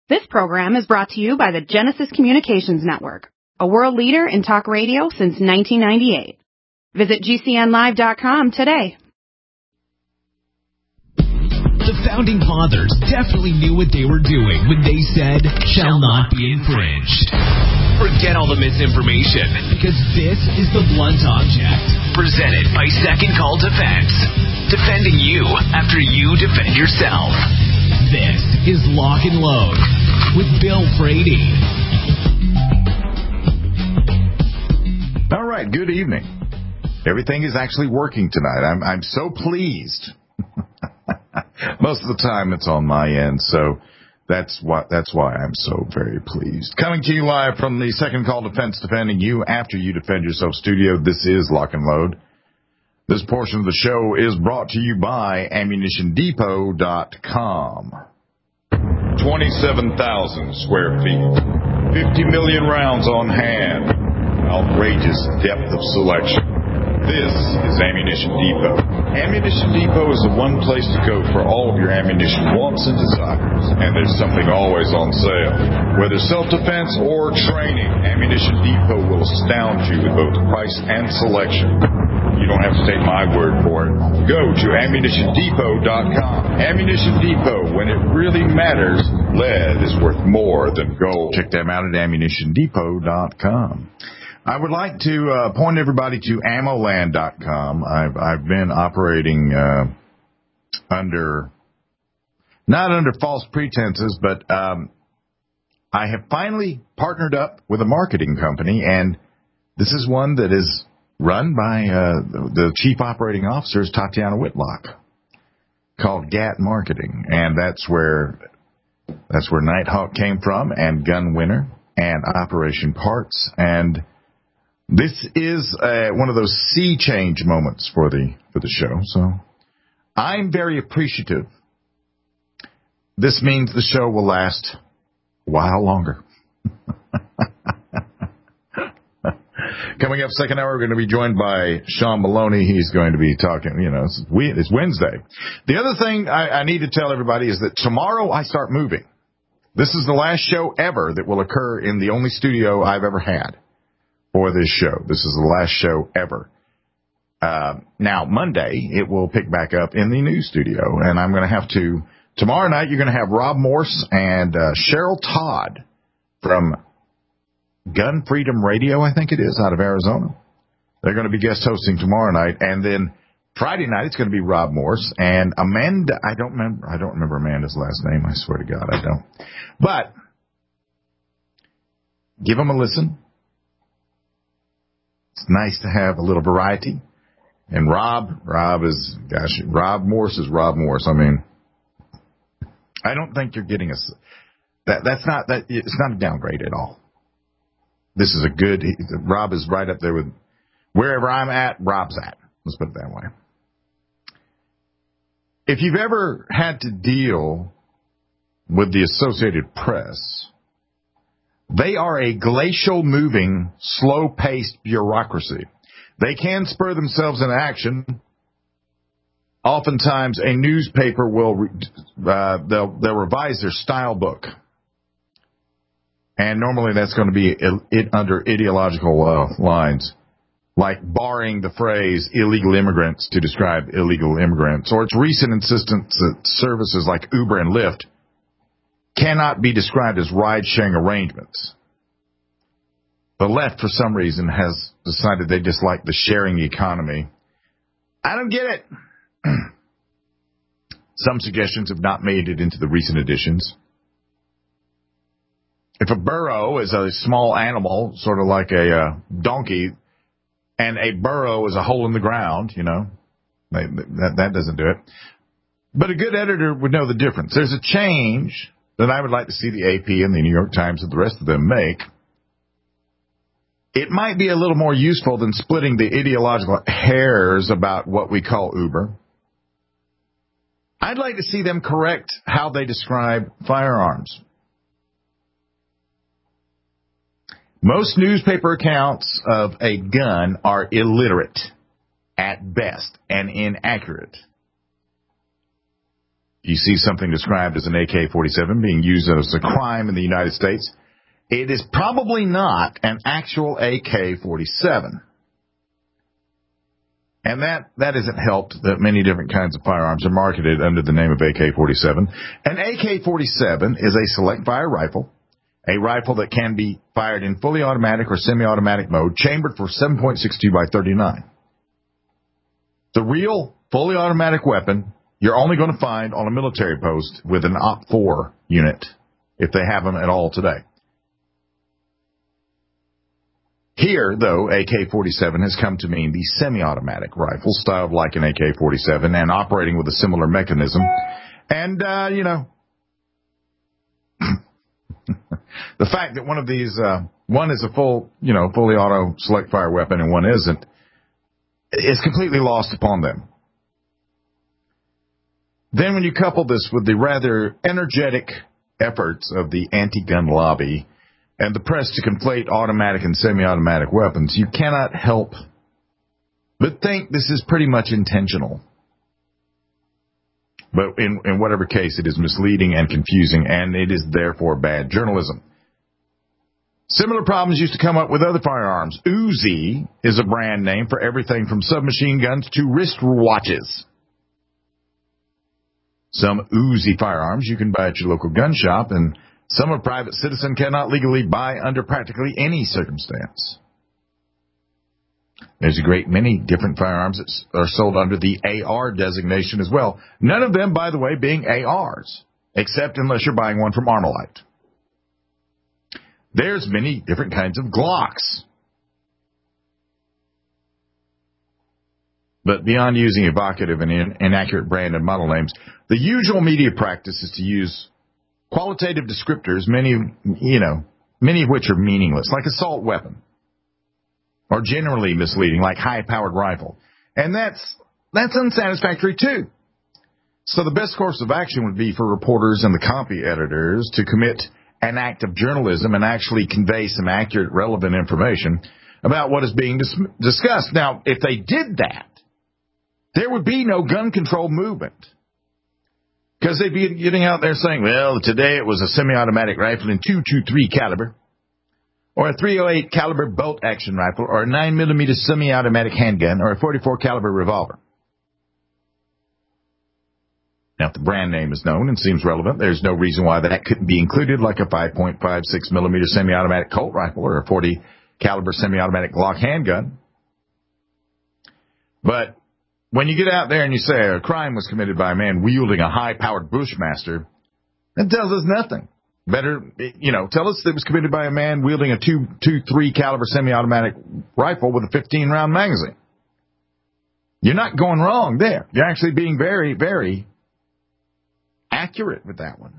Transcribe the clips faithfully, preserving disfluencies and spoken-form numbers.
This program is brought to you by the Genesis Communications Network, a world leader in talk radio since nineteen ninety-eight. Visit G C N live dot com today. The Founding Fathers definitely knew what they were doing when they said, shall not be infringed. Forget all the misinformation, because this is the Blunt Object, presented by Second Call Defense. Defending you after you defend yourself. This is Lock and Load with Bill Frady. All right, good evening. Everything is actually working tonight. I'm I'm so pleased. Most of the time it's on my end, so that's why that's why I'm so very pleased. Coming to you live from the Second Call Defense, defending you after you defend yourself studio. This is Lock and Load. This portion of the show is brought to you by ammunition depot dot com. twenty-seven thousand square feet, fifty million rounds on hand, outrageous depth of selection. This is Ammunition Depot. Ammunition Depot is the one place to go for all of your ammunition wants and desires. And there's something always on sale. Whether self-defense or training, Ammunition Depot will astound you with both price and selection. You don't have to take my word for it. Go to ammunition depot dot com. Ammunition Depot, when it really matters, lead is worth more than gold. Check them out at ammunition depot dot com. I would like to uh, point everybody to ammo land dot com. I've I've been operating uh, under, not under false pretenses, but um, I have finally partnered up with a marketing company, and this is one that is run by uh, the chief operating officer is Tatiana Whitlock, called G A T Marketing, and that's where that's where Nighthawk came from, and Gun Winner, and Operation Parts, and this is uh, one of those sea change moments for the for the show, so I'm very appreciative. This means the show will last a while longer. Coming up second hour, we're going to be joined by Sean Maloney. He's going to be talking, you know, it's, it's Wednesday. The other thing I, I need to tell everybody is that tomorrow I start moving. This is the last show ever that will occur in the only studio I've ever had for this show. This is the last show ever. Uh, now, Monday, it will pick back up in the new studio, and I'm going to have to, tomorrow night, you're going to have Rob Morse and uh, Cheryl Todd from Gun Freedom Radio, I think it is, out of Arizona. They're going to be guest hosting tomorrow night, and then Friday night, it's going to be Rob Morse and Amanda. I don't remember, I don't remember Amanda's last name. I swear to God, I don't. But give them a listen. It's nice to have a little variety. And Rob, Rob is, gosh, Rob Morse is Rob Morse. I mean, I don't think you're getting a, that, that's not, that, it's not a downgrade at all. This is a good, Rob is right up there with, wherever I'm at, Rob's at. Let's put it that way. If you've ever had to deal with the Associated Press, they are a glacial moving, slow-paced bureaucracy. They can spur themselves into action. Oftentimes, a newspaper will uh, they'll, they'll revise their style book, and normally that's going to be it, under ideological uh, lines, like barring the phrase "illegal immigrants" to describe illegal immigrants, or its recent insistence that services like Uber and Lyft cannot be described as ride-sharing arrangements. The left, for some reason, has decided they dislike the sharing economy. I don't get it. Some suggestions have not made it into the recent editions. If a burro is a small animal, sort of like a uh, donkey, and a burrow is a hole in the ground, you know, that, that doesn't do it. But a good editor would know the difference. There's a change that I would like to see the A P and the New York Times and the rest of them make. It might be a little more useful than splitting the ideological hairs about what we call Uber. I'd like to see them correct how they describe firearms. Most newspaper accounts of a gun are illiterate at best and inaccurate. you see something described as an A K forty-seven being used as a crime in the United States, it is probably not an actual A K forty-seven. And that, that isn't helped that many different kinds of firearms are marketed under the name of A K forty-seven. An A K forty-seven is a select fire rifle, a rifle that can be fired in fully automatic or semi-automatic mode, chambered for seven point six two by thirty-nine. The real fully automatic weapon you're only going to find on a military post with an O P four unit, if they have them at all today. Here, though, A K forty-seven has come to mean the semi-automatic rifle, styled like an A K forty-seven and operating with a similar mechanism. And, uh, you know, the fact that one of these, uh, one is a full, you know, fully auto select fire weapon and one isn't, is completely lost upon them. Then when you couple this with the rather energetic efforts of the anti-gun lobby and the press to conflate automatic and semi-automatic weapons, you cannot help but think this is pretty much intentional. But in, in whatever case, it is misleading and confusing, and it is therefore bad journalism. Similar problems used to come up with other firearms. Uzi is a brand name for everything from submachine guns to wristwatches. Some Uzi firearms you can buy at your local gun shop, and some a private citizen cannot legally buy under practically any circumstance. There's a great many different firearms that are sold under the A R designation as well. None of them, by the way, being A Rs, except unless you're buying one from Armalite. There's many different kinds of Glocks. But beyond using evocative and in- inaccurate brand and model names, the usual media practice is to use qualitative descriptors, many, you know, many of which are meaningless, like assault weapon, or generally misleading, like high-powered rifle. And that's, that's unsatisfactory, too. So the best course of action would be for reporters and the copy editors to commit an act of journalism and actually convey some accurate, relevant information about what is being dis- discussed. Now, if they did that, there would be no gun control movement. Because they'd be getting out there saying, well, today it was a semi-automatic rifle in two twenty-three caliber, or a three oh eight caliber bolt-action rifle, or a nine millimeter semi-automatic handgun, or a forty-four caliber revolver. Now, if the brand name is known and seems relevant, there's no reason why that couldn't be included, like a five point five six millimeter semi-automatic Colt rifle, or a forty caliber semi-automatic Glock handgun. But when you get out there and you say a crime was committed by a man wielding a high-powered Bushmaster, that tells us nothing. Better, you know, tell us that it was committed by a man wielding a two twenty-three caliber semi-automatic rifle with a fifteen round magazine. You're not going wrong there. You're actually being very, very accurate with that one.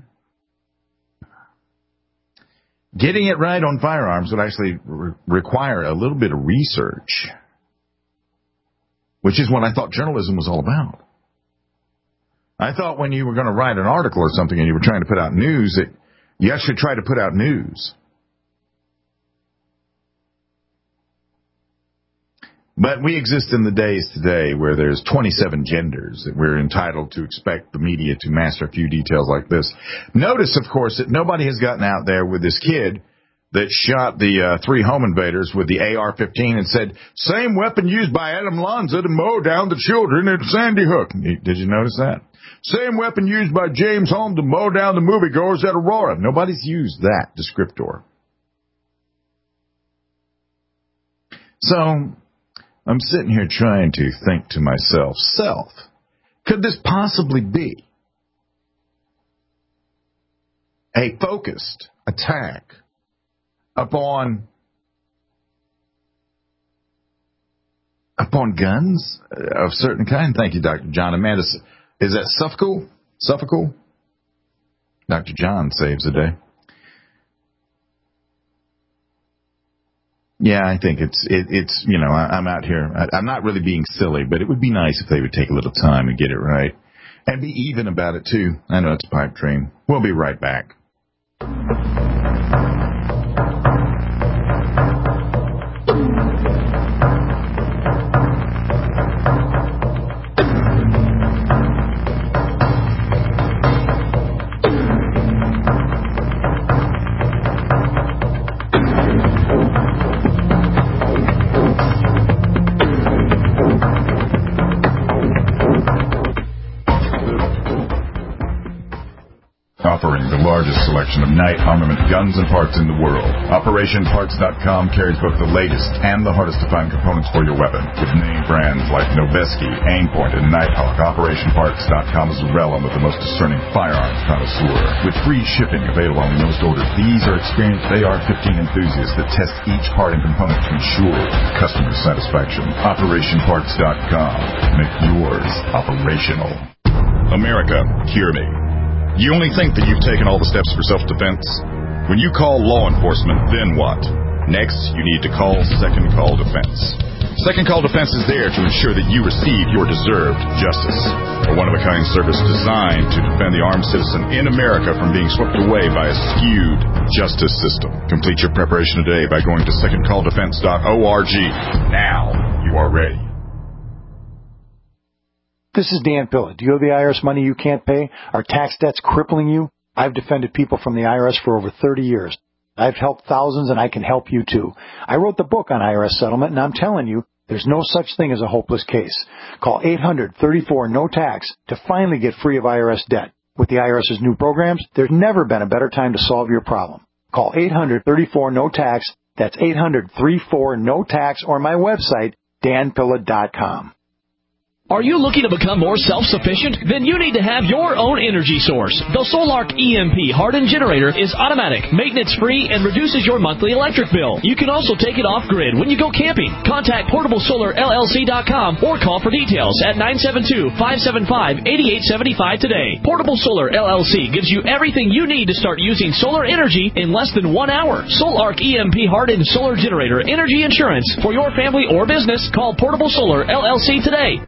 Getting it right on firearms would actually re- require a little bit of research, which is what I thought journalism was all about. I thought when you were going to write an article or something and you were trying to put out news, that you actually try to put out news. But we exist in the days today where there's twenty-seven genders that we're entitled to expect the media to master a few details like this. Notice, of course, that nobody has gotten out there with this kid that shot the uh, three home invaders with the A R fifteen and said, same weapon used by Adam Lanza to mow down the children at Sandy Hook. Did you notice that? Same weapon used by James Holm to mow down the moviegoers at Aurora. Nobody's used that descriptor. So I'm sitting here trying to think to myself, self, could this possibly be a focused attack upon upon guns of certain kind? Thank you, Doctor John. Amanda, is that Suffolk? Suffolk? Doctor John saves the day. Yeah, I think it's, it, it's you know, I, I'm out here. I, I'm not really being silly, but it would be nice if they would take a little time and get it right. And be even about it, too. I know it's a pipe dream. We'll be right back. selection of Knight armament guns and parts in the world. Operation Parts dot com carries both the latest and the hardest to find components for your weapon. With name brands like Noveske, Aimpoint, and Nighthawk, Operation Parts dot com is the realm of the most discerning firearms connoisseur. With free shipping available on most orders, these are experienced A R fifteen enthusiasts that test each part and component to ensure customer satisfaction. Operation Parts dot com. Make yours operational. America, hear me. You only think that you've taken all the steps for self-defense? When you call law enforcement, then what? Next, you need to call Second Call Defense. Second Call Defense is there to ensure that you receive your deserved justice. A one-of-a-kind service designed to defend the armed citizen in America from being swept away by a skewed justice system. Complete your preparation today by going to second call defense dot org. Now you are ready. This is Dan Pilla. Do you owe the I R S money you can't pay? Are tax debts crippling you? I've defended people from the I R S for over thirty years. I've helped thousands, and I can help you, too. I wrote the book on I R S settlement, and I'm telling you, there's no such thing as a hopeless case. Call eight hundred thirty-four no tax to finally get free of I R S debt. With the IRS's new programs, there's never been a better time to solve your problem. Call eight hundred thirty-four no tax. That's eight hundred thirty-four no tax, or my website, dan pilla dot com. Are you looking to become more self-sufficient? Then you need to have your own energy source. The Solark E M P hardened generator is automatic, maintenance-free, and reduces your monthly electric bill. You can also take it off-grid when you go camping. Contact portable solar L L C dot com or call for details at nine seven two, five seven five, eight eight seven five today. Portable Solar L L C gives you everything you need to start using solar energy in less than one hour. Solark E M P hardened solar generator energy insurance for your family or business. Call Portable Solar L L C today.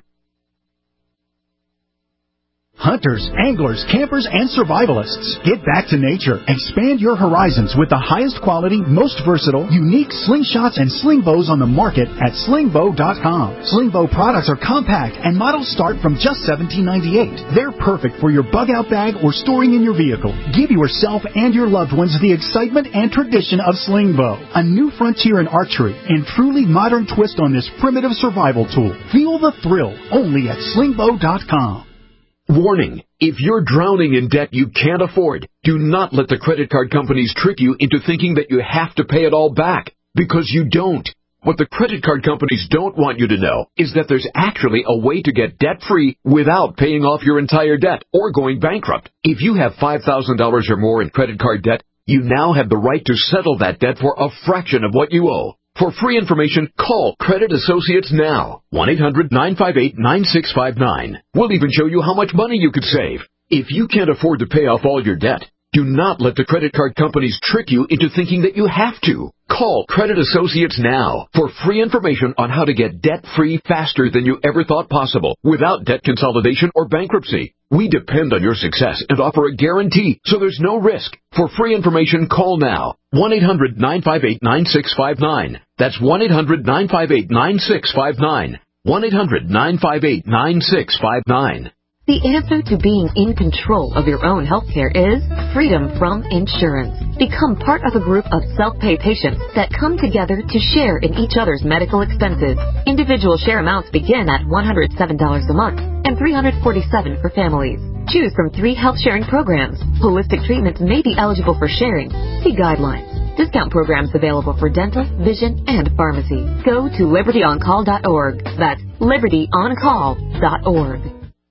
Hunters, anglers, campers, and survivalists. Get back to nature. Expand your horizons with the highest quality, most versatile, unique slingshots and sling bows on the market at sling bow dot com. Sling bow products are compact and models start from just seventeen ninety-eight. They're perfect for your bug-out bag or storing in your vehicle. Give yourself and your loved ones the excitement and tradition of sling bow. A new frontier in archery and truly modern twist on this primitive survival tool. Feel the thrill only at sling bow dot com. Warning, if you're drowning in debt you can't afford, do not let the credit card companies trick you into thinking that you have to pay it all back, because you don't. What the credit card companies don't want you to know is that there's actually a way to get debt-free without paying off your entire debt or going bankrupt. If you have five thousand dollars or more in credit card debt, you now have the right to settle that debt for a fraction of what you owe. For free information, call Credit Associates now. one eight hundred nine five eight nine six five nine. We'll even show you how much money you could save. If you can't afford to pay off all your debt, do not let the credit card companies trick you into thinking that you have to. Call Credit Associates now for free information on how to get debt-free faster than you ever thought possible without debt consolidation or bankruptcy. We depend on your success and offer a guarantee, so there's no risk. For free information, call now. one eight hundred nine five eight nine six five nine. That's one eight hundred nine five eight nine six five nine. one eight hundred nine five eight nine six five nine. The answer to being in control of your own healthcare is freedom from insurance. Become part of a group of self-pay patients that come together to share in each other's medical expenses. Individual share amounts begin at one hundred seven dollars a month and three hundred forty-seven dollars for families. Choose from three health sharing programs. Holistic treatments may be eligible for sharing. See guidelines. Discount programs available for dental, vision, and pharmacy. Go to liberty on call dot org. That's liberty on call dot org.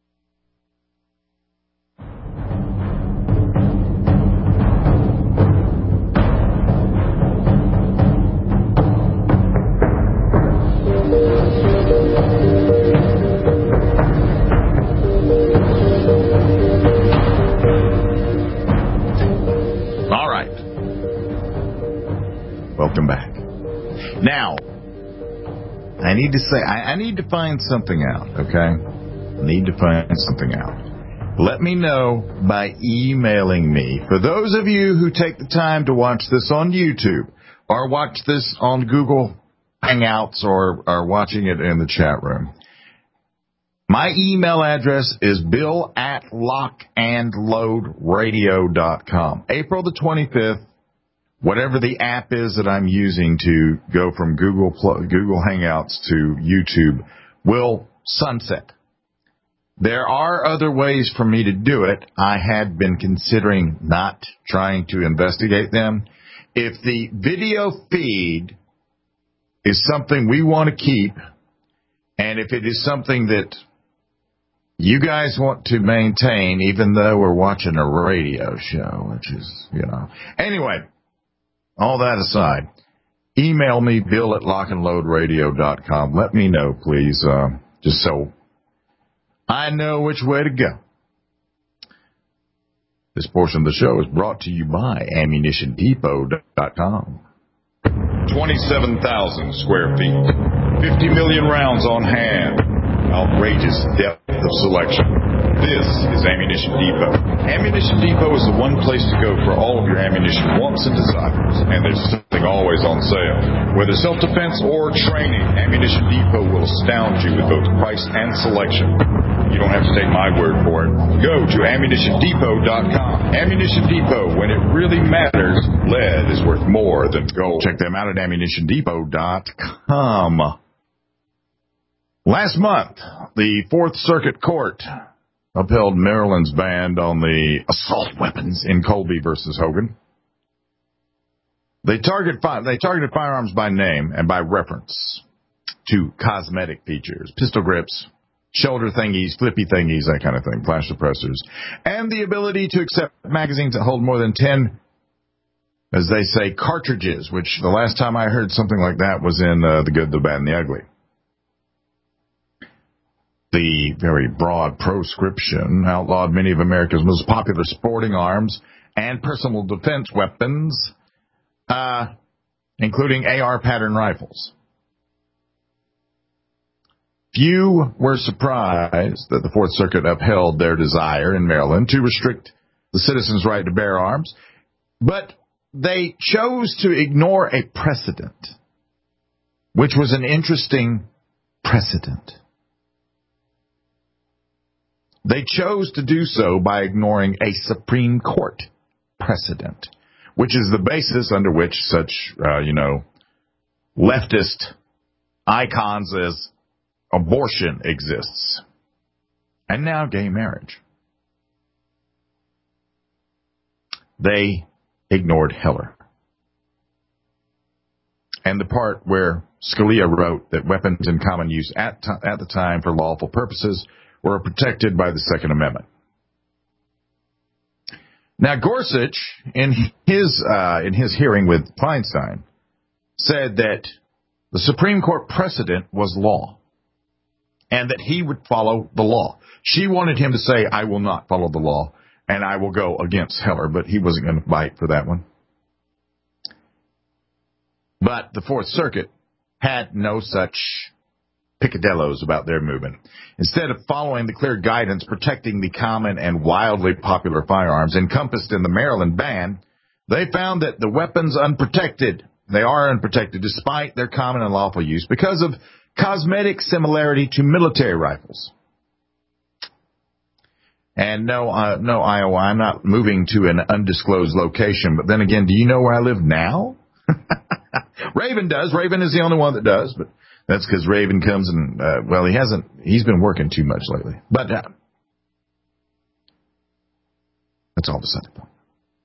Welcome back. Now, I need to say, I, I need to find something out, okay? I need to find something out. Let me know by emailing me. For those of you who take the time to watch this on YouTube or watch this on Google Hangouts or are watching it in the chat room, my email address is bill at lock and load radio dot com. April the twenty-fifth. Whatever the app is that I'm using to go from Google Google Hangouts to YouTube will sunset. There are other ways for me to do it. I had been considering not trying to investigate them. If the video feed is something we want to keep, and if it is something that you guys want to maintain, even though we're watching a radio show, which is, you know. Anyway, all that aside, email me, bill at lock and load radio dot com. Let me know, please, uh, just so I know which way to go. This portion of the show is brought to you by ammunition depot dot com. twenty-seven thousand square feet, fifty million rounds on hand, outrageous depth of selection. This is Ammunition Depot. Ammunition Depot is the one place to go for all of your ammunition wants and desires, and there's something always on sale. Whether self-defense or training, Ammunition Depot will astound you with both price and selection. You don't have to take my word for it. Go to ammunition depot dot com. Ammunition Depot, when it really matters, lead is worth more than gold. Check them out at ammunition depot dot com. Last month, the Fourth Circuit Court upheld Maryland's ban on the assault weapons in Colby versus Hogan. They target fi- they targeted firearms by name and by reference to cosmetic features, pistol grips, shoulder thingies, flippy thingies, that kind of thing, flash suppressors, and the ability to accept magazines that hold more than ten, as they say, cartridges, which the last time I heard something like that was in uh, The Good, the Bad, and the Ugly. The very broad proscription outlawed many of America's most popular sporting arms and personal defense weapons, uh, including A R pattern rifles. Few were surprised that the Fourth Circuit upheld their desire in Maryland to restrict the citizens' right to bear arms, but they chose to ignore a precedent, which was an interesting precedent. They chose to do so by ignoring a Supreme Court precedent, which is the basis under which such, uh, you know, leftist icons as abortion exists. And now gay marriage. They ignored Heller. And the part where Scalia wrote that weapons in common use at, t- at the time for lawful purposes were protected by the Second Amendment. Now, Gorsuch, in his uh, in his hearing with Feinstein, said that the Supreme Court precedent was law, and that he would follow the law. She wanted him to say, I will not follow the law, and I will go against Heller, but he wasn't going to bite for that one. But the Fourth Circuit had no such picadillos about their movement. Instead of following the clear guidance protecting the common and wildly popular firearms encompassed in the Maryland ban, they found that the weapons unprotected, they are unprotected despite their common and lawful use because of cosmetic similarity to military rifles. And no, uh, no, Iowa, I'm not moving to an undisclosed location, but then again, do you know where I live now? Raven does. Raven is the only one that does, but that's because Raven comes and, uh, well, he hasn't, he's been working too much lately. But uh, that's all beside the point.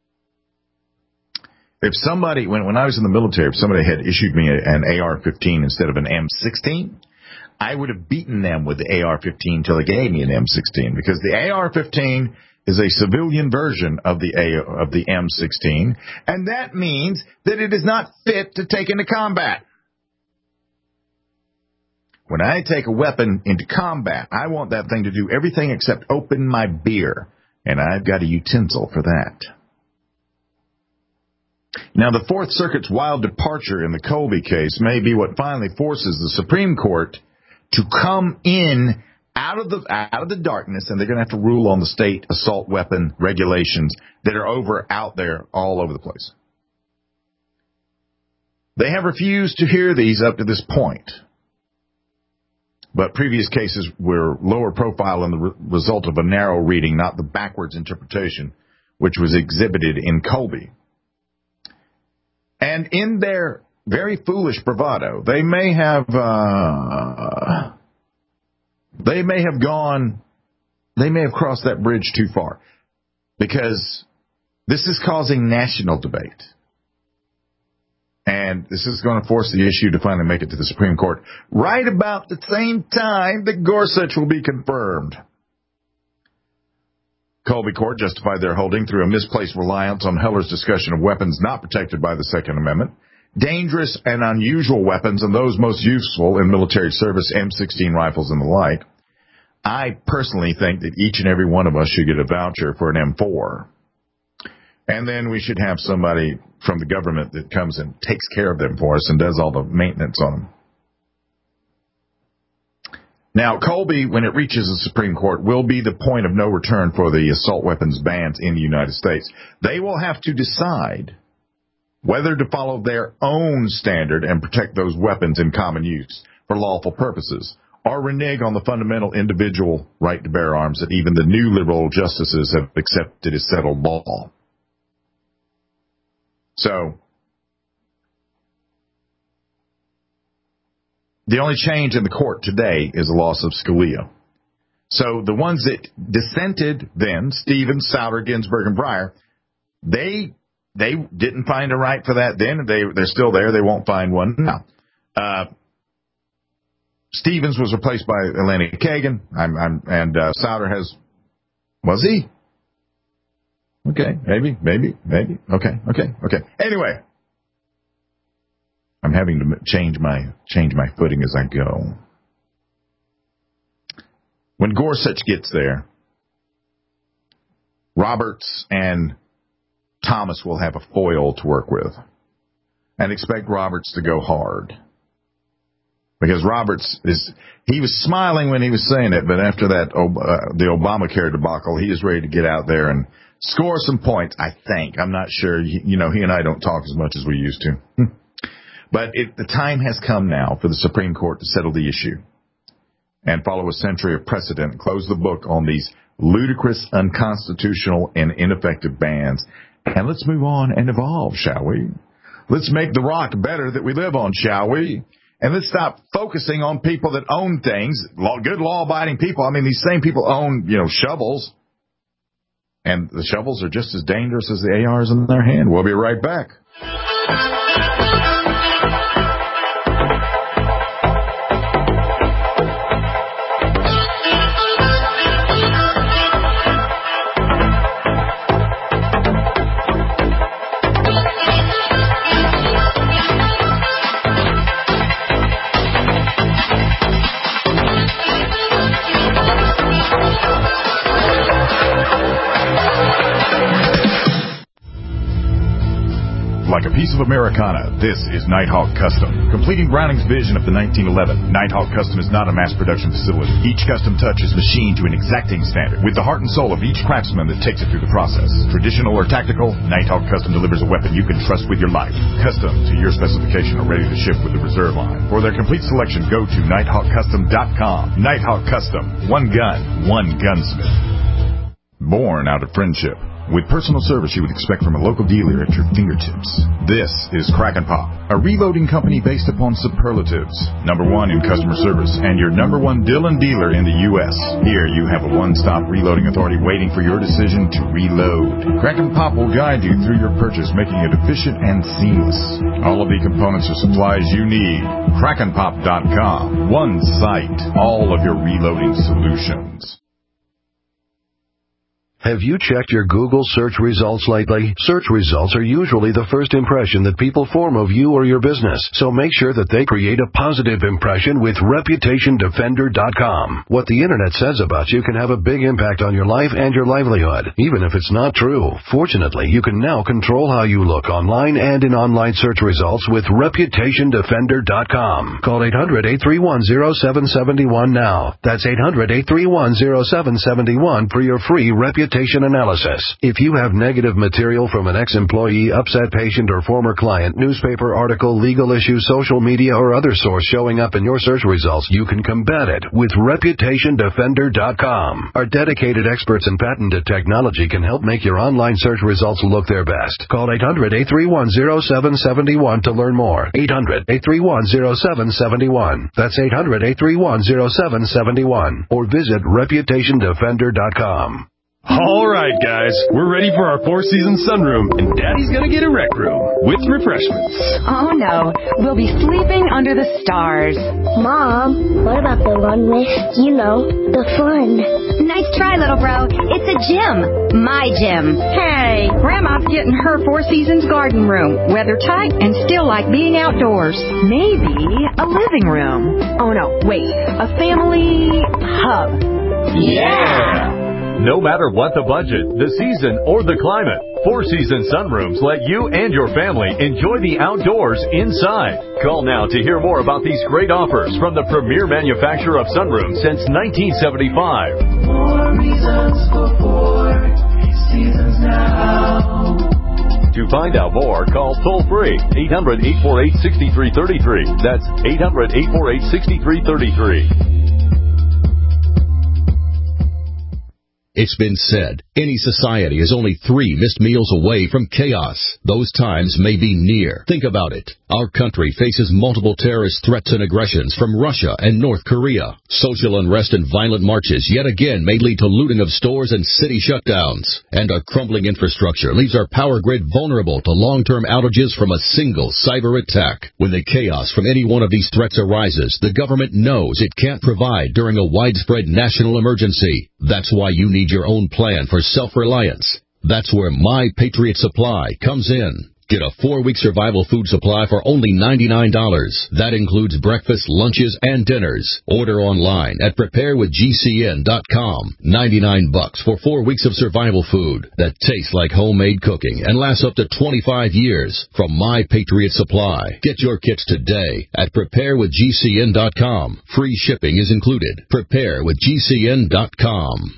If somebody, when, when I was in the military, if somebody had issued me a, an A R fifteen instead of an M sixteen, I would have beaten them with the A R fifteen until they gave me an M sixteen, because the A R fifteen is a civilian version of the A, of the M sixteen, and that means that it is not fit to take into combat. When I take a weapon into combat, I want that thing to do everything except open my beer, and I've got a utensil for that. Now, the Fourth Circuit's wild departure in the Colby case may be what finally forces the Supreme Court to come in out of the out of the darkness, and they're going to have to rule on the state assault weapon regulations that are over out there all over the place. They have refused to hear these up to this point. But previous cases were lower profile and the re- result of a narrow reading, not the backwards interpretation, which was exhibited in Colby. And in their very foolish bravado, they may have uh, they may have gone they may have crossed that bridge too far, because this is causing national debate. And this is going to force the issue to finally make it to the Supreme Court right about the same time that Gorsuch will be confirmed. Colby Court justified their holding through a misplaced reliance on Heller's discussion of weapons not protected by the Second Amendment, dangerous and unusual weapons, and those most useful in military service, M sixteen rifles and the like. I personally think that each and every one of us should get a voucher for an M four. And then we should have somebody from the government that comes and takes care of them for us and does all the maintenance on them. Now, Colby, when it reaches the Supreme Court, will be the point of no return for the assault weapons bans in the United States. They will have to decide whether to follow their own standard and protect those weapons in common use for lawful purposes, or renege on the fundamental individual right to bear arms that even the new liberal justices have accepted as settled law. So, the only change in the court today is the loss of Scalia. So the ones that dissented then, Stevens, Souter, Ginsburg, and Breyer, they they didn't find a right for that then. They, they're still there. They won't find one now. Uh, Stevens was replaced by Elena Kagan, I'm, I'm, and uh, Souter has, was he? Okay, maybe, maybe, maybe. Okay, okay, okay. Anyway, I'm having to change my change my footing as I go. When Gorsuch gets there, Roberts and Thomas will have a foil to work with, and expect Roberts to go hard. Because Roberts is, he was smiling when he was saying it, but after that, uh, the Obamacare debacle, he is ready to get out there and score some points, I think. I'm not sure. You know, he and I don't talk as much as we used to. But it, the time has come now for the Supreme Court to settle the issue and follow a century of precedent and close the book on these ludicrous, unconstitutional, and ineffective bans. And let's move on and evolve, shall we? Let's make the rock better that we live on, shall we? And let's stop focusing on people that own things, law, good law-abiding people. I mean, these same people own, you know, shovels. And the shovels are just as dangerous as the A Rs in their hand. We'll be right back. Like a piece of Americana, this is Nighthawk Custom. Completing Browning's vision of the nineteen eleven, Nighthawk Custom is not a mass production facility. Each custom touch is machined to an exacting standard, with the heart and soul of each craftsman that takes it through the process. Traditional or tactical, Nighthawk Custom delivers a weapon you can trust with your life. Custom to your specification are ready to ship with the reserve line. For their complete selection, go to nighthawk custom dot com. Nighthawk Custom. One gun, one gunsmith. Born out of friendship, with personal service you would expect from a local dealer at your fingertips. This is Crack and Pop, a reloading company based upon superlatives. Number one in customer service, and your number one Dillon dealer in the U S Here you have a one-stop reloading authority waiting for your decision to reload. Crack and Pop will guide you through your purchase, making it efficient and seamless. All of the components or supplies you need. crack and pop dot com. One site, all of your reloading solutions. Have you checked your Google search results lately? Search results are usually the first impression that people form of you or your business, so make sure that they create a positive impression with reputation defender dot com. What the Internet says about you can have a big impact on your life and your livelihood, even if it's not true. Fortunately, you can now control how you look online and in online search results with reputation defender dot com. Call eight hundred, eight three one, zero seven seven one now. That's eight hundred, eight three one, zero seven seven one for your free reputation Reputation Analysis. If you have negative material from an ex-employee, upset patient, or former client, newspaper article, legal issue, social media, or other source showing up in your search results, you can combat it with Reputation Defender dot com. Our dedicated experts in patented technology can help make your online search results look their best. Call eight hundred, eight three one, zero seven seven one to learn more. eight hundred, eight three one, zero seven seven one. That's eight hundred, eight three one, zero seven seven one. Or visit Reputation Defender dot com. All right, guys, we're ready for our four-season sunroom, and Daddy's gonna get a rec room with refreshments. Oh, no. We'll be sleeping under the stars. Mom, what about the one with, you know, the fun? Nice try, little bro. It's a gym. My gym. Hey, Grandma's getting her Four Seasons garden room. Weather tight and still like being outdoors. Maybe a living room. Oh, no, wait. A family hub. Yeah! No matter what the budget, the season, or the climate, Four Seasons Sunrooms let you and your family enjoy the outdoors inside. Call now to hear more about these great offers from the premier manufacturer of sunrooms since nineteen seventy-five. Four reasons for Four Seasons now. To find out more, call toll-free eight hundred, eight four eight, six three three three. That's eight hundred, eight four eight, six three three three. It's been said, any society is only three missed meals away from chaos. Those times may be near. Think about it. Our country faces multiple terrorist threats and aggressions from Russia and North Korea. Social unrest and violent marches yet again may lead to looting of stores and city shutdowns. And a crumbling infrastructure leaves our power grid vulnerable to long-term outages from a single cyber attack. When the chaos from any one of these threats arises, the government knows it can't provide during a widespread national emergency. That's why you need your own plan for self-reliance. That's where My Patriot Supply comes in. Get a four-week survival food supply for only ninety-nine dollars. That includes breakfast, lunches, and dinners. Order online at prepare with G C N dot com. ninety-nine bucks for four weeks of survival food that tastes like homemade cooking and lasts up to twenty-five years from My Patriot Supply. Get your kits today at prepare with G C N dot com. Free shipping is included. prepare with G C N dot com.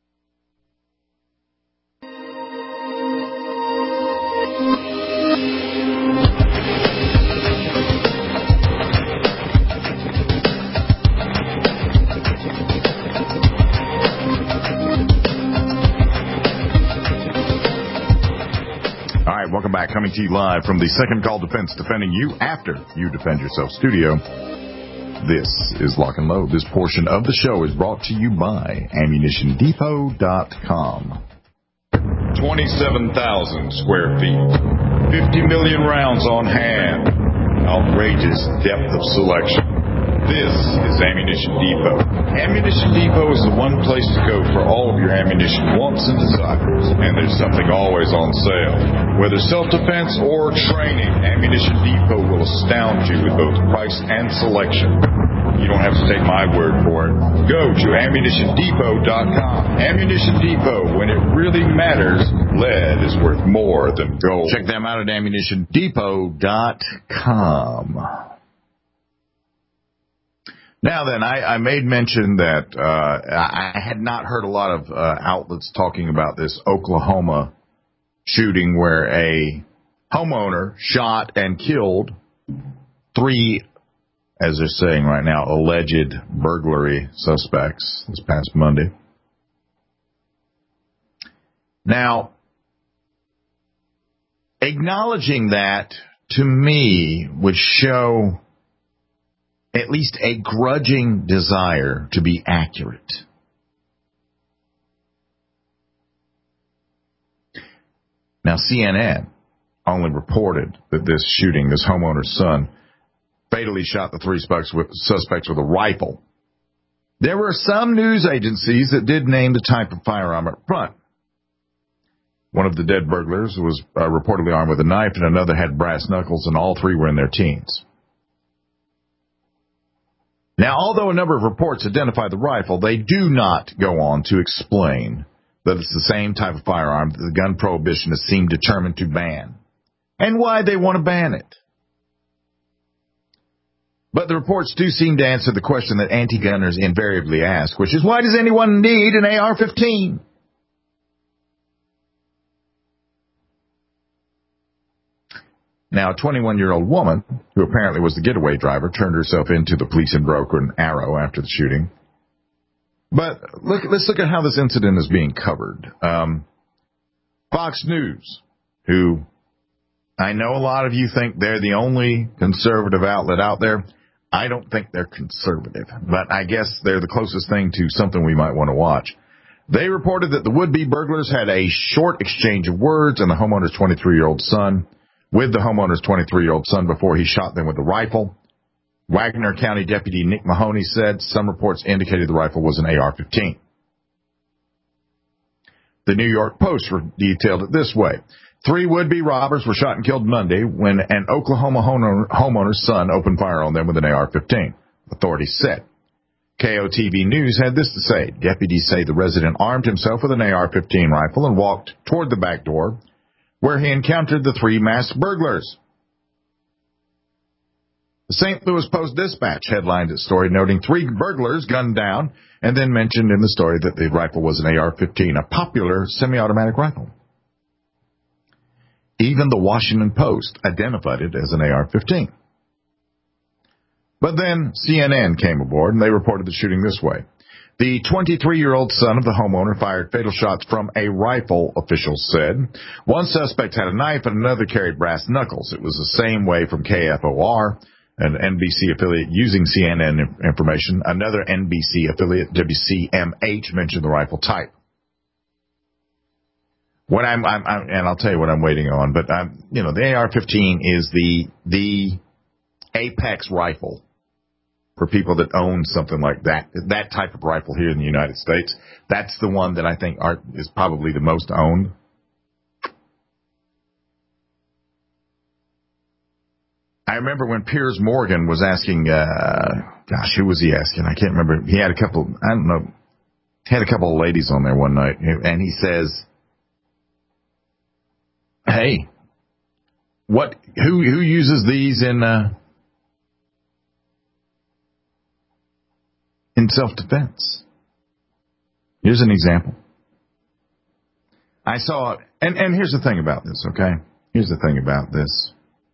Welcome back. Coming to you live from the Second Call Defense, defending you after you defend yourself studio. This is Lock and Load. This portion of the show is brought to you by ammunition depot dot com. twenty-seven thousand square feet. fifty million rounds on hand. Outrageous depth of selection. This is Ammunition Depot. Ammunition Depot is the one place to go for all of your ammunition wants and desires. And there's something always on sale. Whether self-defense or training, Ammunition Depot will astound you with both price and selection. You don't have to take my word for it. Go to ammunition depot dot com. Ammunition Depot, when it really matters, lead is worth more than gold. Check them out at ammunition depot dot com. Now then, I, I made mention that uh, I had not heard a lot of uh, outlets talking about this Oklahoma shooting where a homeowner shot and killed three, as they're saying right now, alleged burglary suspects this past Monday. Now, acknowledging that, to me, would show at least a grudging desire to be accurate. Now, C N N only reported that this shooting, this homeowner's son, fatally shot the three suspects with a rifle. There were some news agencies that did name the type of firearm up front. One of the dead burglars was uh, reportedly armed with a knife, and another had brass knuckles, and all three were in their teens. Now, although a number of reports identify the rifle, they do not go on to explain that it's the same type of firearm that the gun prohibitionists seem determined to ban, and why they want to ban it. But the reports do seem to answer the question that anti-gunners invariably ask, which is, why does anyone need an A R fifteen? Now, a twenty-one-year-old woman, who apparently was the getaway driver, turned herself into the police and broke an arrow after the shooting. But look, let's look at how this incident is being covered. Um, Fox News, who I know a lot of you think they're the only conservative outlet out there. I don't think they're conservative, but I guess they're the closest thing to something we might want to watch. They reported that the would-be burglars had a short exchange of words and the homeowner's twenty-three-year-old son with the homeowner's twenty-three-year-old son before he shot them with a rifle. Wagner County Deputy Nick Mahoney said some reports indicated the rifle was an A R fifteen. The New York Post detailed it this way. Three would-be robbers were shot and killed Monday when an Oklahoma homeowner's son opened fire on them with an A R fifteen, authorities said. K O T V News had this to say. Deputies say the resident armed himself with an A R fifteen rifle and walked toward the back door, where he encountered the three masked burglars. The Saint Louis Post-Dispatch headlined its story, noting three burglars gunned down, and then mentioned in the story that the rifle was an A R fifteen, a popular semi-automatic rifle. Even the Washington Post identified it as an A R fifteen. But then C N N came aboard, and they reported the shooting this way. The twenty-three-year-old son of the homeowner fired fatal shots from a rifle, officials said. One suspect had a knife and another carried brass knuckles. It was the same way from K F O R, an N B C affiliate using C N N information. Another N B C affiliate, W C M H, mentioned the rifle type. What I'm, I'm, I'm and I'll tell you what I'm waiting on, but I'm, you know, the A R fifteen is the the apex rifle for people that own something like that, that type of rifle here in the United States. That's the one that I think are, is probably the most owned. I remember when Piers Morgan was asking, uh, gosh, who was he asking? I can't remember. He had a couple, I don't know, he had a couple of ladies on there one night, and he says, hey, what, who, who uses these in, uh, in self-defense? Here's an example. I saw, and, and here's the thing about this, okay? Here's the thing about this.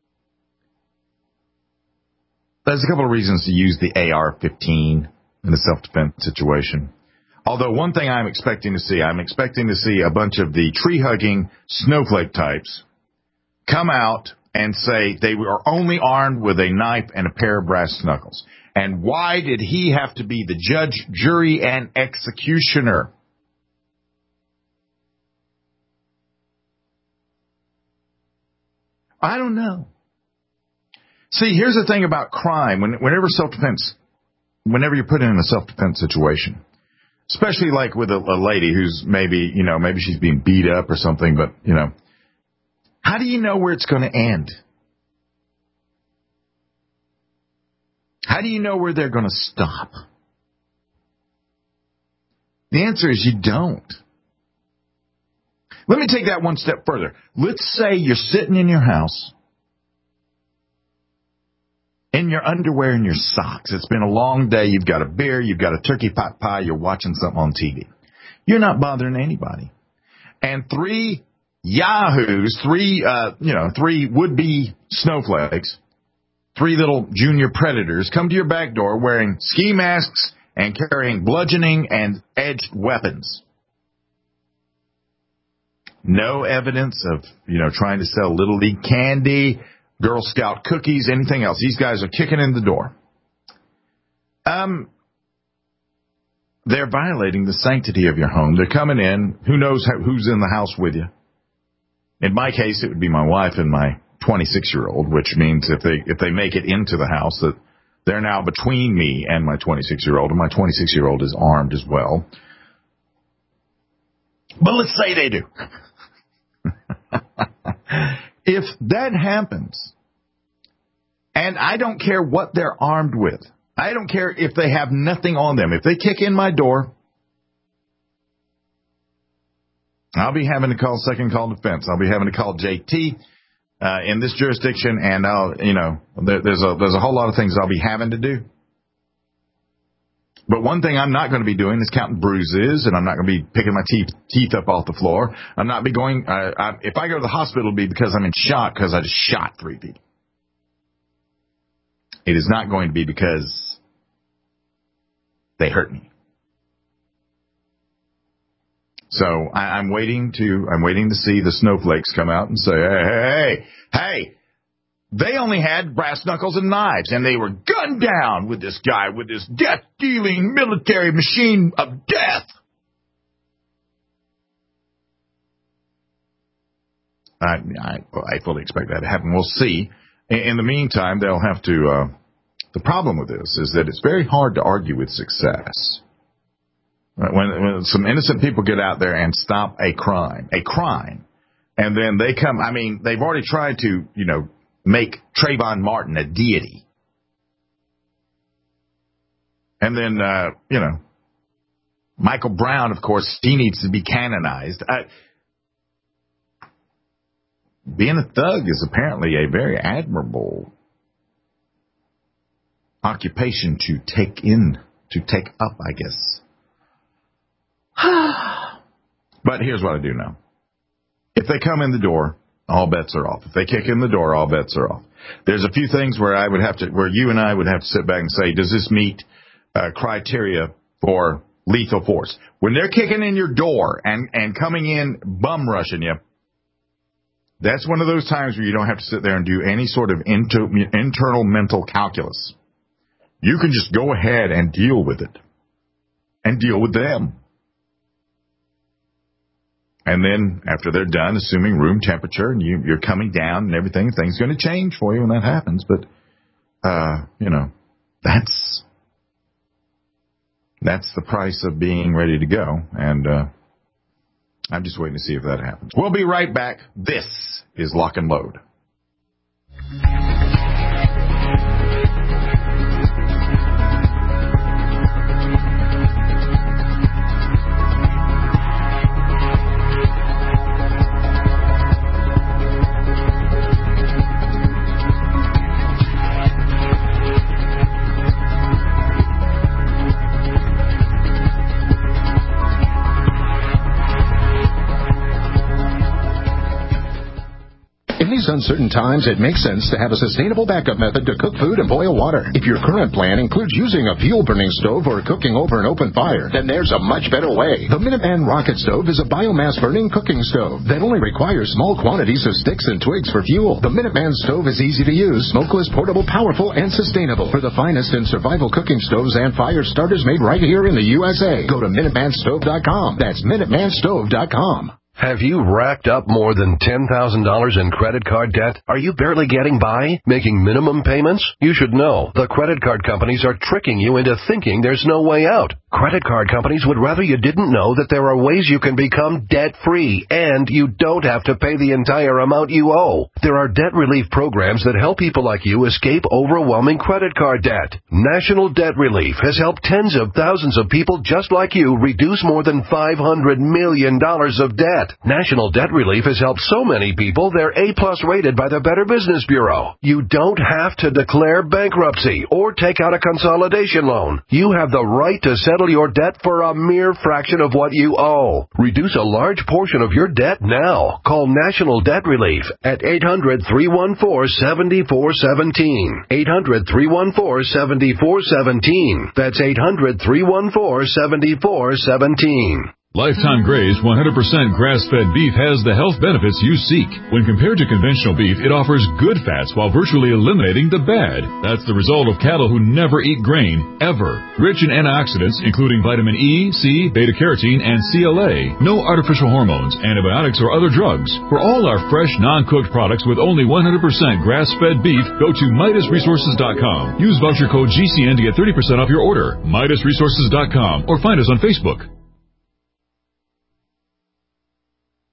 There's a couple of reasons to use the A R fifteen in a self-defense situation. Although one thing I'm expecting to see, I'm expecting to see a bunch of the tree-hugging snowflake types come out and say they were only armed with a knife and a pair of brass knuckles. And why did he have to be the judge, jury, and executioner? I don't know. See, here's the thing about crime. When, whenever self-defense, whenever you're put in a self-defense situation, especially like with a, a lady who's maybe, you know, maybe she's being beat up or something, but, you know, how do you know where it's going to end? How do you know where they're going to stop? The answer is you don't. Let me take that one step further. Let's say you're sitting in your house in your underwear and your socks. It's been a long day. You've got a beer. You've got a turkey pot pie. You're watching something on T V. You're not bothering anybody. And three yahoos, three, uh, you know, three would-be snowflakes, three little junior predators come to your back door wearing ski masks and carrying bludgeoning and edged weapons. No evidence of, you know, trying to sell Little League candy, Girl Scout cookies, anything else. These guys are kicking in the door. Um, they're violating the sanctity of your home. They're coming in. Who knows how, who's in the house with you? In my case, it would be my wife and my twenty-six-year-old, which means if they if they make it into the house, that they're now between me and my twenty-six-year-old, and my twenty-six-year-old is armed as well. But let's say they do. If that happens, and I don't care what they're armed with, I don't care if they have nothing on them, if they kick in my door, I'll be having to call second call defense. I'll be having to call J T uh, in this jurisdiction, and I'll, you know, there, there's a there's a whole lot of things I'll be having to do. But one thing I'm not going to be doing is counting bruises, and I'm not going to be picking my teeth teeth up off the floor. I'm not be going. Uh, I, if I go to the hospital, it'll be because I'm in shock because I just shot three people. It is not going to be because they hurt me. So I, I'm waiting to I'm waiting to see the snowflakes come out and say, hey, hey, hey, hey. They only had brass knuckles and knives, and they were gunned down with this guy, with this death-dealing military machine of death. I, I, I fully expect that to happen. We'll see. In, in the meantime, they'll have to... Uh, the problem with this is that it's very hard to argue with success. When, when some innocent people get out there and stop a crime, a crime, and then they come... I mean, they've already tried to, you know, make Trayvon Martin a deity. And then, uh, you know, Michael Brown, of course, he needs to be canonized. Uh, being a thug is apparently a very admirable occupation to take in, to take up, I guess. But here's what I do know. If they come in the door, all bets are off. If they kick in the door, all bets are off. There's a few things where I would have to, where you and I would have to sit back and say, does this meet uh, criteria for lethal force? When they're kicking in your door and, and coming in bum rushing you, that's one of those times where you don't have to sit there and do any sort of into, internal mental calculus. You can just go ahead and deal with it and deal with them. And then after they're done, assuming room temperature and you, you're coming down and everything, things are going to change for you when that happens. But, uh, you know, that's, that's the price of being ready to go. And, uh, I'm just waiting to see if that happens. We'll be right back. This is Lock and Load. Uncertain times, it makes sense to have a sustainable backup method to cook food and boil water. If your current plan includes using a fuel-burning stove or cooking over an open fire, then there's a much better way. The Minuteman Rocket Stove is a biomass-burning cooking stove that only requires small quantities of sticks and twigs for fuel. The Minuteman Stove is easy to use, smokeless, portable, powerful, and sustainable. For the finest in survival cooking stoves and fire starters made right here in the U S A, go to Minuteman Stove dot com. That's Minuteman Stove dot com. Have you racked up more than ten thousand dollars in credit card debt? Are you barely getting by, making minimum payments? You should know the credit card companies are tricking you into thinking there's no way out. Credit card companies would rather you didn't know that there are ways you can become debt-free, and you don't have to pay the entire amount you owe. There are debt relief programs that help people like you escape overwhelming credit card debt. National Debt Relief has helped tens of thousands of people just like you reduce more than five hundred million dollars of debt. National Debt Relief has helped so many people they're A-plus rated by the Better Business Bureau. You don't have to declare bankruptcy or take out a consolidation loan. You have the right to settle your debt for a mere fraction of what you owe. Reduce a large portion of your debt now. Call National Debt Relief at eight hundred, three one four, seven four one seven. eight hundred, three one four, seven four one seven. That's eight hundred, three one four, seven four one seven. Lifetime Gray's one hundred percent grass-fed beef has the health benefits you seek. When compared to conventional beef, it offers good fats while virtually eliminating the bad. That's the result of cattle who never eat grain, ever. Rich in antioxidants, including vitamin E, C, beta-carotene, and C L A. No artificial hormones, antibiotics, or other drugs. For all our fresh, non-cooked products with only one hundred percent grass-fed beef, go to Midas Resources dot com. Use voucher code G C N to get thirty percent off your order. Midas Resources dot com or find us on Facebook.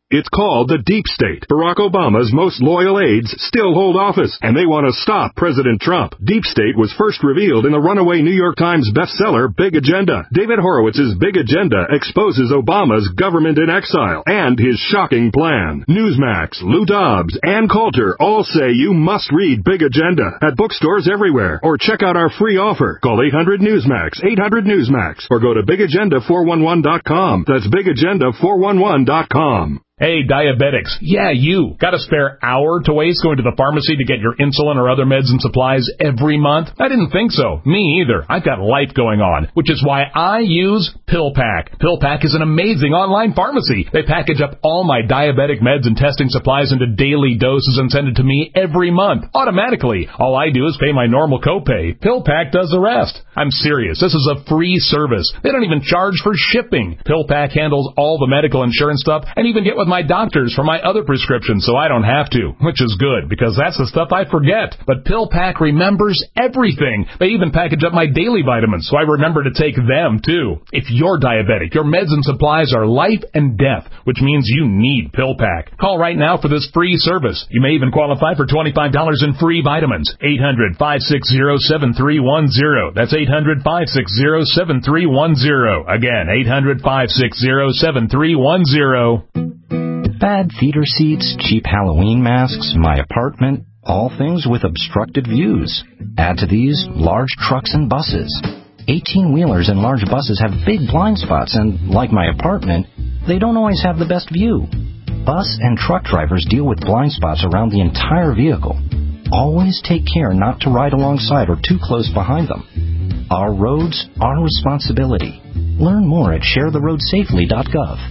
It's called the Deep State. Barack Obama's most loyal aides still hold office, and they want to stop President Trump. Deep State was first revealed in the runaway New York Times bestseller, Big Agenda. David Horowitz's Big Agenda exposes Obama's government in exile and his shocking plan. Newsmax, Lou Dobbs, Ann Coulter all say you must read Big Agenda at bookstores everywhere, or check out our free offer. Call eight hundred Newsmax, eight hundred Newsmax, or go to big agenda four one one dot com. That's big agenda four one one dot com. Hey, diabetics. Yeah, you. Got a spare hour to waste going to the pharmacy to get your insulin or other meds and supplies every month? I didn't think so. Me either. I've got life going on, which is why I use PillPack. PillPack is an amazing online pharmacy. They package up all my diabetic meds and testing supplies into daily doses and send it to me every month, automatically. All I do is pay my normal copay. PillPack does the rest. I'm serious. This is a free service. They don't even charge for shipping. PillPack handles all the medical insurance stuff and even get with my doctors for my other prescriptions so I don't have to, which is good because that's the stuff I forget. But PillPack remembers everything. They even package up my daily vitamins so I remember to take them too. If you're diabetic, your meds and supplies are life and death, which means you need PillPack. Call right now for this free service. You may even qualify for twenty-five dollars in free vitamins. eight hundred, five six zero, seven three one zero. That's eight hundred, five six zero, seven three one zero. Again, eight hundred, five six zero, seven three one zero. Bad theater seats, cheap Halloween masks, my apartment, all things with obstructed views. Add to these large trucks and buses. eighteen-wheelers and large buses have big blind spots and, like my apartment, they don't always have the best view. Bus and truck drivers deal with blind spots around the entire vehicle. Always take care not to ride alongside or too close behind them. Our roads, our responsibility. Learn more at share the road safely dot gov.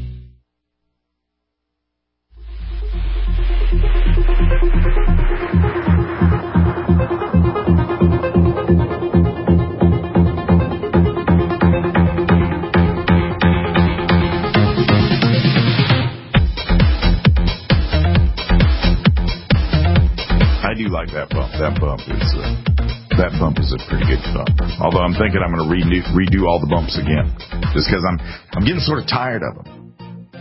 I do like that bump. That bump is uh, that bump is a pretty good bump. Although I'm thinking I'm going to redo redo all the bumps again, just because I'm I'm getting sort of tired of them.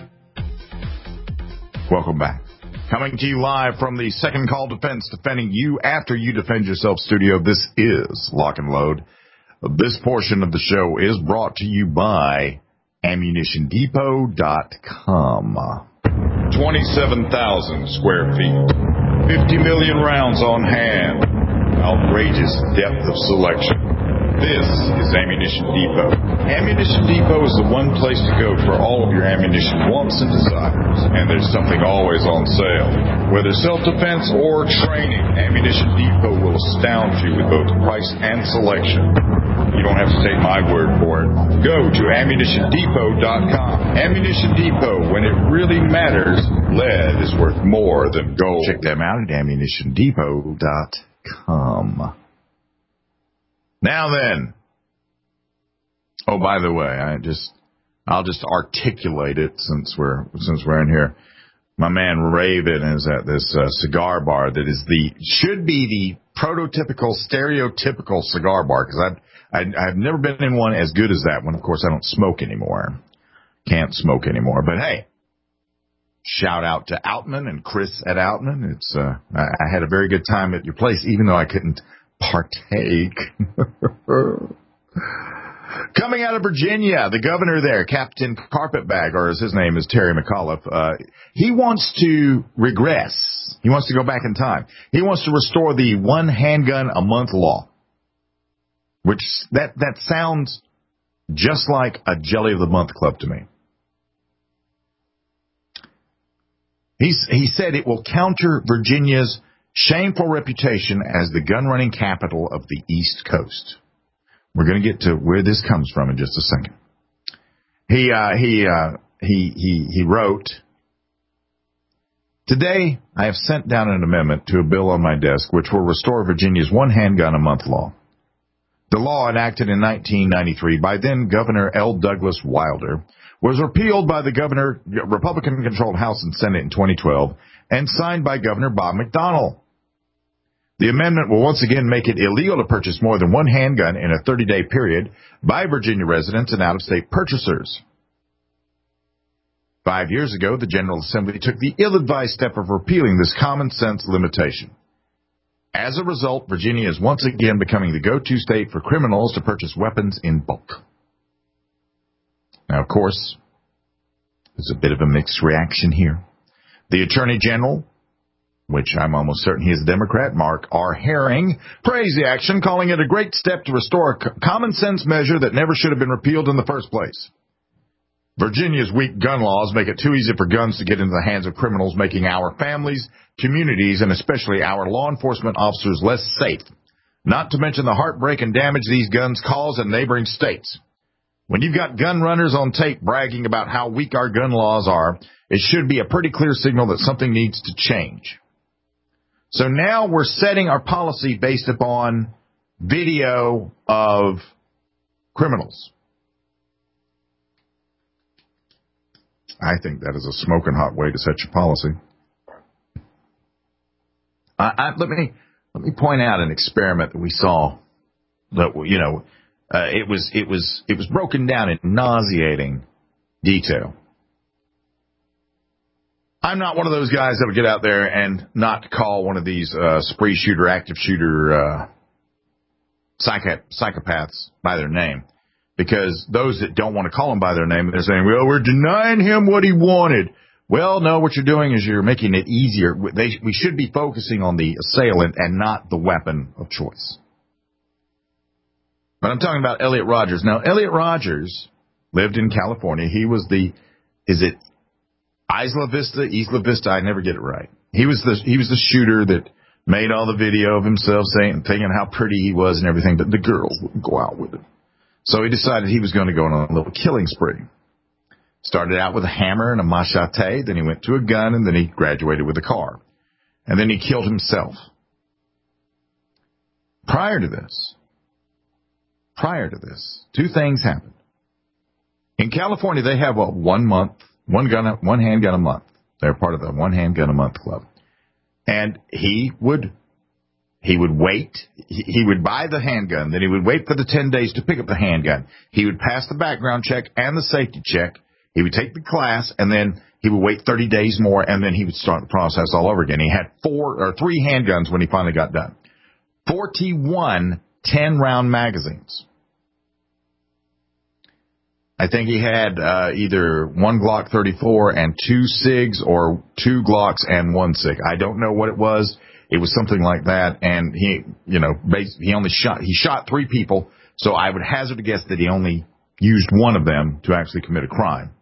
Welcome back. Coming to you live from the Second Call Defense, defending you after you defend yourself studio. This is Lock and Load. This portion of the show is brought to you by ammunition depot dot com. twenty-seven thousand square feet. fifty million rounds on hand. Outrageous depth of selection. This is Ammunition Depot. Ammunition Depot is the one place to go for all of your ammunition wants and desires. And there's something always on sale. Whether self-defense or training, Ammunition Depot will astound you with both price and selection. You don't have to take my word for it. Go to ammunition depot dot com. Ammunition Depot, when it really matters, lead is worth more than gold. Check them out at ammunition depot dot com. Now then. Oh, by the way, I just I'll just articulate it since we're since we're in here. My man Raven is at this uh, cigar bar that is the should be the prototypical, stereotypical cigar bar, because I've I, I've never been in one as good as that one. Of course, I don't smoke anymore. Can't smoke anymore. But hey, shout out to Outman and Chris at Outman. It's uh, I, I had a very good time at your place, even though I couldn't partake. Coming out of Virginia, the governor there, Captain Carpetbag, or as his name is Terry McAuliffe, uh, he wants to regress. He wants to go back in time. He wants to restore the one handgun a month law, which that, that sounds just like a Jelly of the Month club to me. He's, he said it will counter Virginia's shameful reputation as the gun-running capital of the East Coast. We're going to get to where this comes from in just a second. He uh, he uh, he he he wrote, "Today I have sent down an amendment to a bill on my desk which will restore Virginia's one handgun a month law. The law, enacted in nineteen ninety-three by then Governor L. Douglas Wilder, was repealed by the governor Republican-controlled House and Senate in twenty twelve and signed by Governor Bob McDonnell. The amendment will once again make it illegal to purchase more than one handgun in a thirty-day period by Virginia residents and out-of-state purchasers. Five years ago, the General Assembly took the ill-advised step of repealing this common-sense limitation. As a result, Virginia is once again becoming the go-to state for criminals to purchase weapons in bulk. Now, of course, there's a bit of a mixed reaction here. The Attorney General, which I'm almost certain he is a Democrat, Mark R. Herring, praised the action, calling it a great step to restore a common-sense measure that never should have been repealed in the first place. Virginia's weak gun laws make it too easy for guns to get into the hands of criminals, making our families, communities, and especially our law enforcement officers less safe, not to mention the heartbreak and damage these guns cause in neighboring states. When you've got gun runners on tape bragging about how weak our gun laws are, it should be a pretty clear signal that something needs to change. So now we're setting our policy based upon video of criminals. I think that is a smoking hot way to set your policy. I, I, let me let me point out an experiment that we saw. That you know, uh, it was it was it was broken down in nauseating detail. I'm not one of those guys that would get out there and not call one of these uh, spree shooter, active shooter uh, psych- psychopaths by their name. Because those that don't want to call him by their name, they're saying, well, we're denying him what he wanted. Well, no, what you're doing is you're making it easier. They, we should be focusing on the assailant and not the weapon of choice. But I'm talking about Elliot Rogers. Now, Elliot Rogers lived in California. He was the, is it Isla Vista? Isla Vista, I never get it right. He was the, he was the shooter that made all the video of himself saying, thinking how pretty he was and everything, but the girls wouldn't go out with him. So he decided he was going to go on a little killing spree. Started out with a hammer and a machete, then he went to a gun, and then he graduated with a car. And then he killed himself. Prior to this, prior to this, two things happened. In California, they have a one month, one gun, one handgun a month. They're part of the one handgun a month club. And he would He would wait. He would buy the handgun. Then he would wait for the ten days to pick up the handgun. He would pass the background check and the safety check. He would take the class, and then he would wait thirty days more, and then he would start the process all over again. He had four or three handguns when he finally got done. forty-one ten-round magazines. I think he had uh, either one Glock thirty-four and two SIGs, or two Glocks and one SIG. I don't know what it was. It was something like that, and he, you know, he only shot, he shot three people, so I would hazard a guess that he only used one of them to actually commit a crime.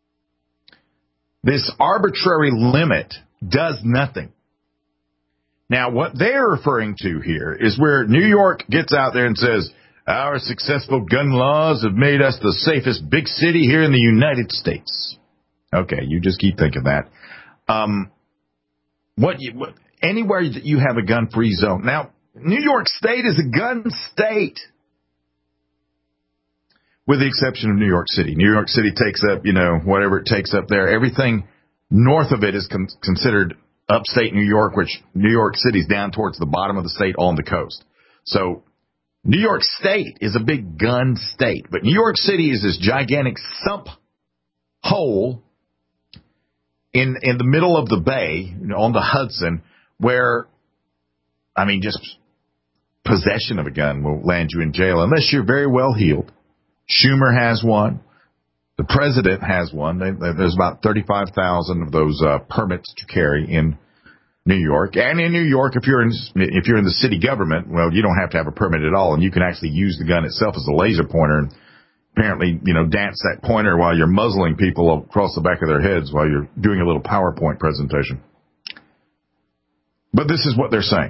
This arbitrary limit does nothing. Now, what they're referring to here is where New York gets out there and says, our successful gun laws have made us the safest big city here in the United States. Okay, you just keep thinking that. Um, what you... What, Anywhere that you have a gun-free zone. Now, New York State is a gun state, with the exception of New York City. New York City takes up, you know, whatever it takes up there. Everything north of it is con- considered upstate New York, which New York City is down towards the bottom of the state on the coast. So New York State is a big gun state, but New York City is this gigantic sump hole in in the middle of the bay, you know, on the Hudson, where, I mean, just possession of a gun will land you in jail unless you're very well heeled. Schumer has one. The president has one. They, there's about thirty-five thousand of those uh, permits to carry in New York. And in New York, if you're in if you're in the city government, well, you don't have to have a permit at all, and you can actually use the gun itself as a laser pointer and apparently, you know, dance that pointer while you're muzzling people across the back of their heads while you're doing a little PowerPoint presentation. But this is what they're saying.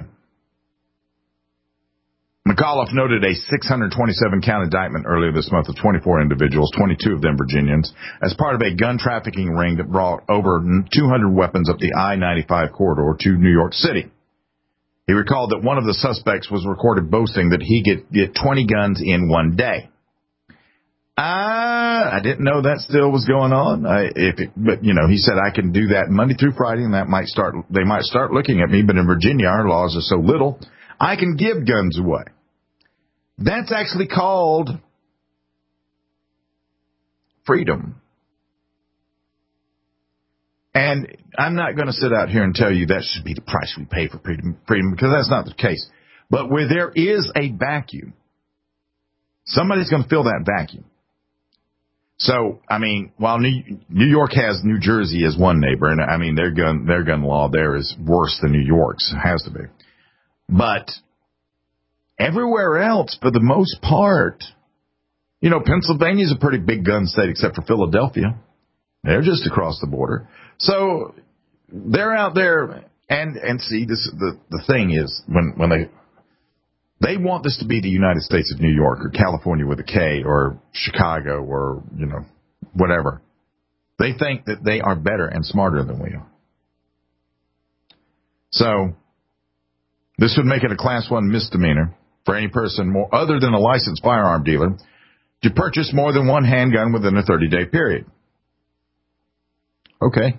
McAuliffe noted a six hundred twenty-seven count indictment earlier this month of twenty-four individuals, twenty-two of them Virginians, as part of a gun trafficking ring that brought over two hundred weapons up the I ninety-five corridor to New York City. He recalled that one of the suspects was recorded boasting that he could get twenty guns in one day. Uh, I didn't know that still was going on. I, if it, but you know, he said I can do that Monday through Friday, and that might start. They might start looking at me. But in Virginia, our laws are so little, I can give guns away. That's actually called freedom. And I'm not going to sit out here and tell you that should be the price we pay for freedom, freedom, because that's not the case. But where there is a vacuum, somebody's going to fill that vacuum. So, I mean, while New, New York has New Jersey as one neighbor, and I mean, their gun, their gun law there is worse than New York's. It has to be. But everywhere else, for the most part, you know, Pennsylvania's a pretty big gun state except for Philadelphia. They're just across the border. So they're out there, and, and see, this the, the thing is, when, when they they want this to be the United States of New York or California with a K or Chicago or, you know, whatever. They think that they are better and smarter than we are. So this would make it a class one misdemeanor for any person more other than a licensed firearm dealer to purchase more than one handgun within a thirty-day period. Okay.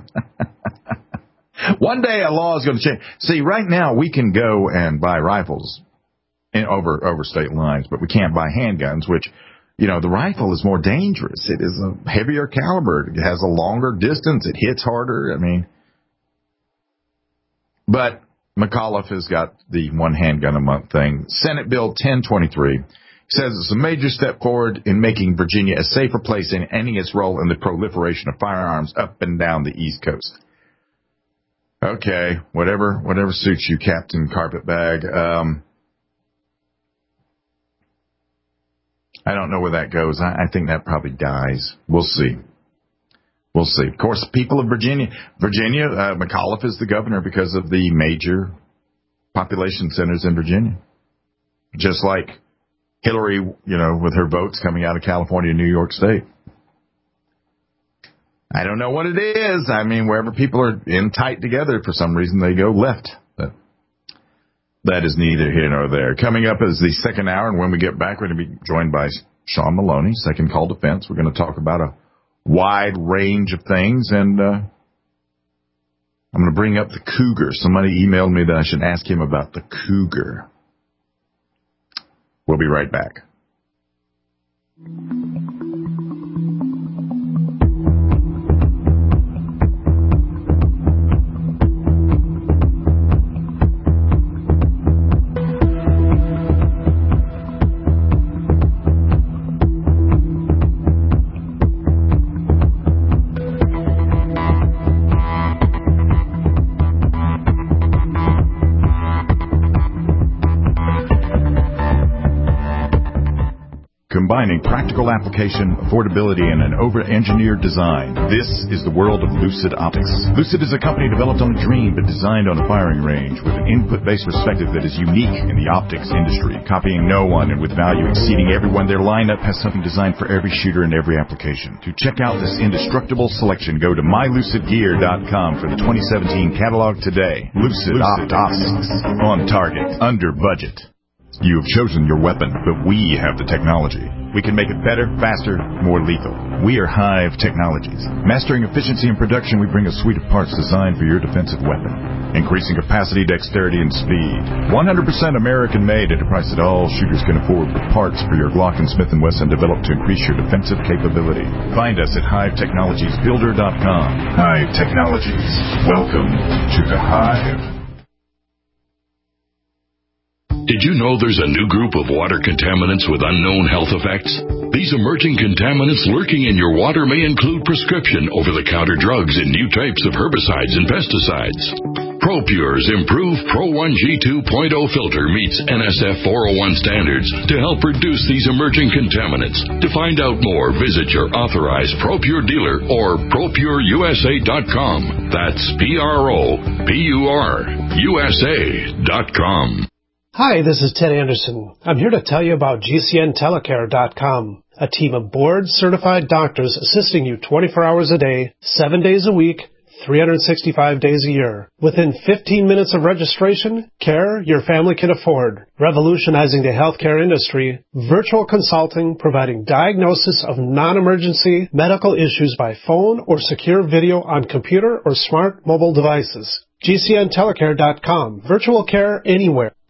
One day a law is going to change. See, right now we can go and buy rifles in over, over state lines, but we can't buy handguns, which, you know, the rifle is more dangerous. It is a heavier caliber. It has a longer distance. It hits harder. I mean, but McAuliffe has got the one handgun a month thing. Senate Bill ten twenty-three says it's a major step forward in making Virginia a safer place and ending its role in the proliferation of firearms up and down the East Coast. Okay, whatever, whatever suits you, Captain Carpetbag. Um, I don't know where that goes. I, I think that probably dies. We'll see. We'll see. Of course, people of Virginia, Virginia, uh, McAuliffe is the governor because of the major population centers in Virginia. Just like Hillary, you know, with her votes coming out of California and New York State. I don't know what it is. I mean, wherever people are in tight together, for some reason they go left. But that is neither here nor there. Coming up is the second hour, and when we get back, we're going to be joined by Sean Maloney, Second Call Defense. We're going to talk about a wide range of things, and uh, I'm going to bring up the cougar. Somebody emailed me that I should ask him about the cougar. We'll be right back. Combining practical application, affordability, and an over-engineered design. This is the world of Lucid Optics. Lucid is a company developed on a dream but designed on a firing range with an input-based perspective that is unique in the optics industry, copying no one and with value exceeding everyone. Their lineup has something designed for every shooter and every application. To check out this indestructible selection, go to my lucid gear dot com for the twenty seventeen catalog today. Lucid, Lucid Optics. On target, under budget. You have chosen your weapon, but we have the technology. We can make it better, faster, more lethal. We are Hive Technologies. Mastering efficiency and production, we bring a suite of parts designed for your defensive weapon. Increasing capacity, dexterity, and speed. one hundred percent American-made at a price that all shooters can afford, with parts for your Glock and Smith and Wesson developed to increase your defensive capability. Find us at hive technologies builder dot com. Hive Technologies. Welcome to the Hive. Did you know there's a new group of water contaminants with unknown health effects? These emerging contaminants lurking in your water may include prescription over-the-counter drugs and new types of herbicides and pesticides. ProPure's improved Pro one G two point oh filter meets N S F four oh one standards to help reduce these emerging contaminants. To find out more, visit your authorized ProPure dealer or pro pure U S A dot com. That's P R O P U R U S A dot com. Hi, this is Ted Anderson. I'm here to tell you about G C N telecare dot com, a team of board-certified doctors assisting you twenty-four hours a day, seven days a week, three hundred sixty-five days a year. Within fifteen minutes of registration, care your family can afford. Revolutionizing the healthcare industry, virtual consulting providing diagnosis of non-emergency medical issues by phone or secure video on computer or smart mobile devices. G C N telecare dot com. Virtual care anywhere.